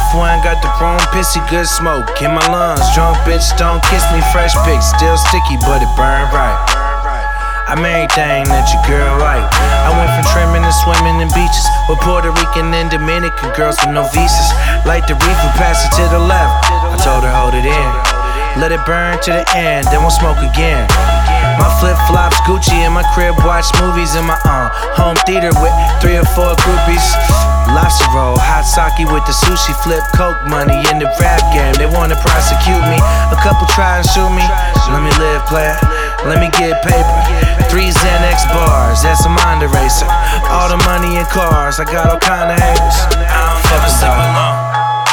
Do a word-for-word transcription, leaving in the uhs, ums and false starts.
one got the wrong pissy, good smoke in my lungs. Drunk bitch, don't kiss me, fresh pick, still sticky, but it burn right. I'm everything that your girl like. I went from trimming to swimming in beaches with Puerto Rican and Dominican girls with no visas. Light the reefer, pass it to the left. I told her hold it in, let it burn to the end, then we'll smoke again. My flip-flops, Gucci in my crib, watch movies in my uh, home theater with three or four groupies. Lobster roll, hot sake with the sushi, flip coke money in the rap game. They wanna prosecute me, a couple try and shoot me. Let me live, player, let me get paper. Three Xanax bars, that's a mind eraser. All the money in cars, I got all kind of haters. I don't fuck with alone.